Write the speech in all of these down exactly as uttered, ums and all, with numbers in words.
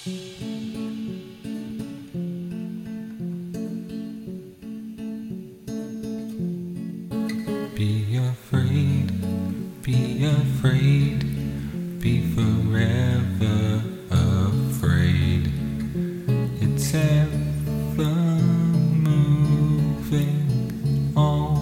Be afraid, be afraid, be forever afraid. It's ever moving, all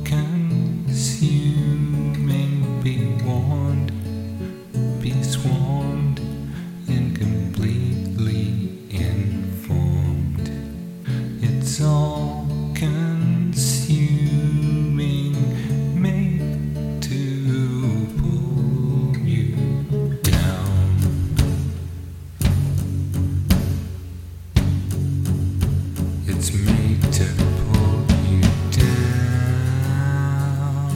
consuming. Be warned, be swarmed, and completely informed. It's all consuming, made to pull you down. It's made to pull you down.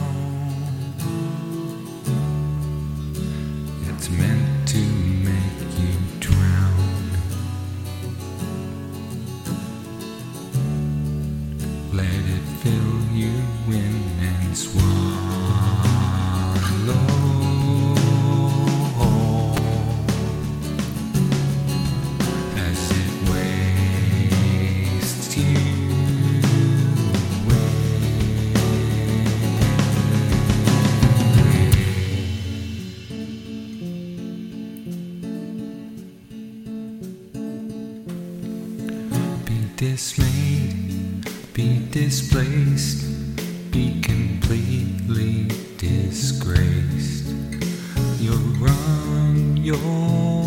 It's meant to make you drown. Let it fill you in and swallow as it wastes you away. Be dismayed, be displaced, be completely disgraced. You're on your